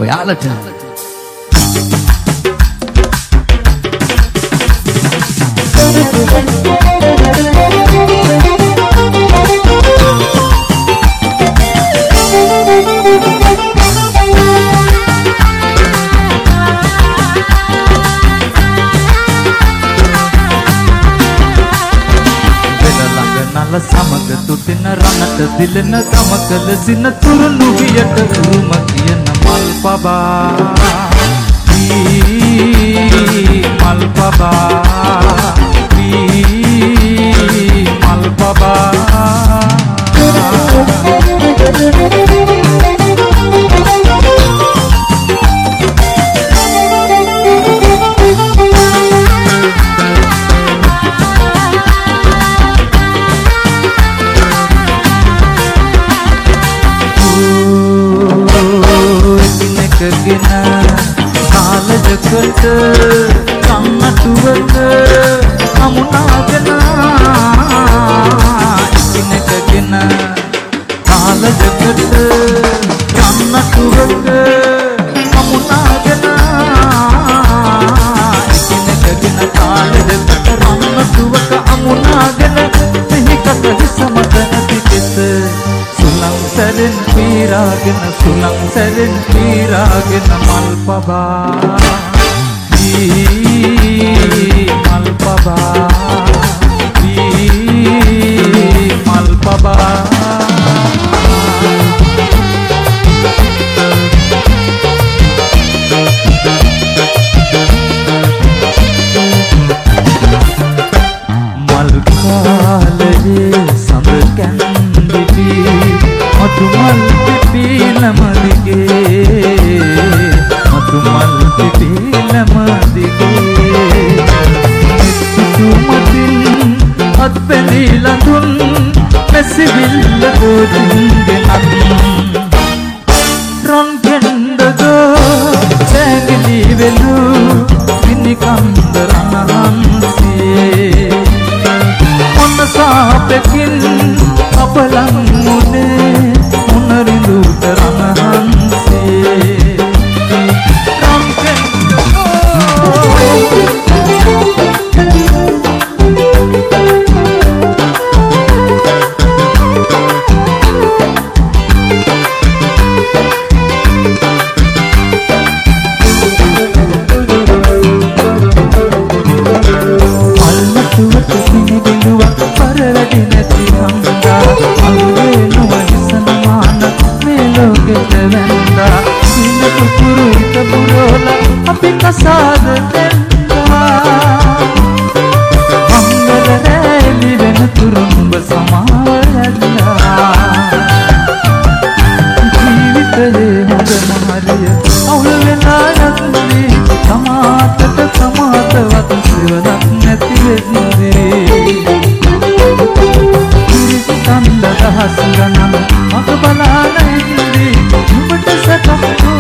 ඔයාලට සමග තුටින රණට දිලෙන ගමකල සින තුරුණු වියට උරුම කියන මල් පබා මල් පබා මල් පබා කාලජකට කන්නටුවක අමුණාගෙන ඉකිනකගෙන කාලජකට කන්නටුවක අමුණාගෙන ඉකිනකගෙන කාලජකට කන්නටුවක අමුණාගෙන මෙහිකට හිසමත නැති කෙස සුලං සැරෙන් පීරාගෙන මල් පබා මල් පබා මල් පබා මල් කාලයේ සඳ කැන්දිවි මතුමල් මතුමල් පිපිලමදිගේ තුමතින් අත් පෙළීලඳුන් මෙසිවිල්ල ගෝදින්ගෙනත් රන් කෙන්දගෝ සැගලි වෙලු පිනිකන්ද රණහන්සියේ මොනසාපෙකින් අපලං මුනේ මුනරිඳුට රණහන්සියේ Kasad tenda Mangal reli ven turumba samayadna Jeevitaye hond mahariya awul vena yandi Samatata wat siwadak nathi vendi Kanda dahas ganan mak balana indi Nubata sakakko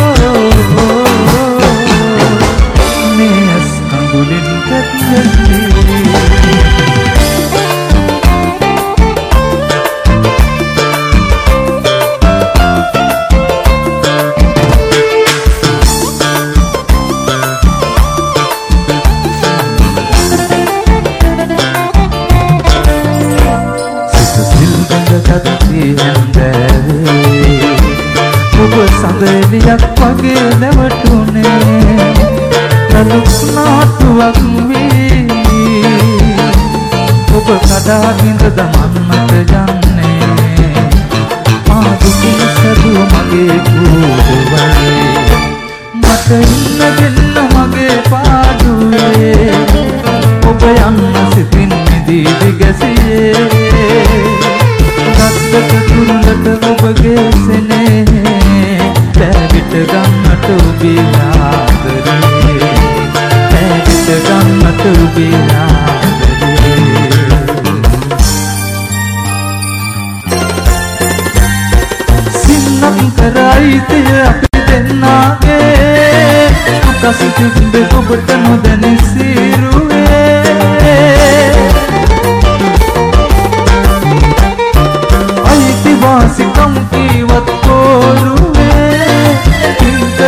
සඳලියක් වගේ නැවතුනේ ලලුක්නාටුවක් වී ඔබ කඩාගෙන දමන්නට යන්නේ ආදුකින් සරුව මගේ කූඩුවේ මට ඉන්න දෙන්න මගේ පාඩුවේ ඔබ යන්න සිතින් මිදී දිගසියේ ගත්තට තුරුලට ඔබගේ සෙනේ පැවිට ගන්නට උබිලාදරේ පැවිට ගන්නට උබිලාදරේ සින්නම් කරයිතය අපි දෙන්නාගේ කසිතින්ද ඔබට නොදැන සිරුවේ අයිතිවාසිකම් කීවත් කෝරුවේ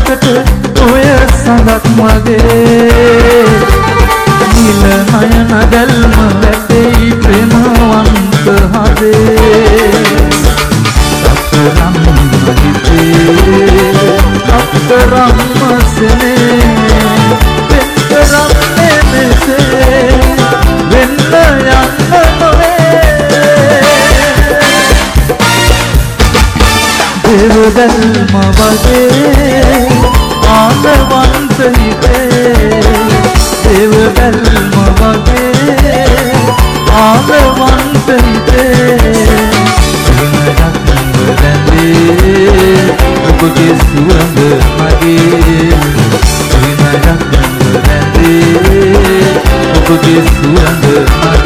සැපකට ඔය සඳක් මගේ නිල නයන දැල්ම වැටෙයි ප්‍රේමවන්ත හදේ අපරම් හිතේ අපරම් සනේ පෙතරම් මෙසේ වෙන්න යන්න දේවදල්ම වගේ ආදවන්ත හිතේ දේවදල්ම වගේ ආදවන්ත හිතේ විනයක් රැඳේ ඔබගේ සුවඳ මගේ විනයක් රැඳේ ඔබගේ සුවඳ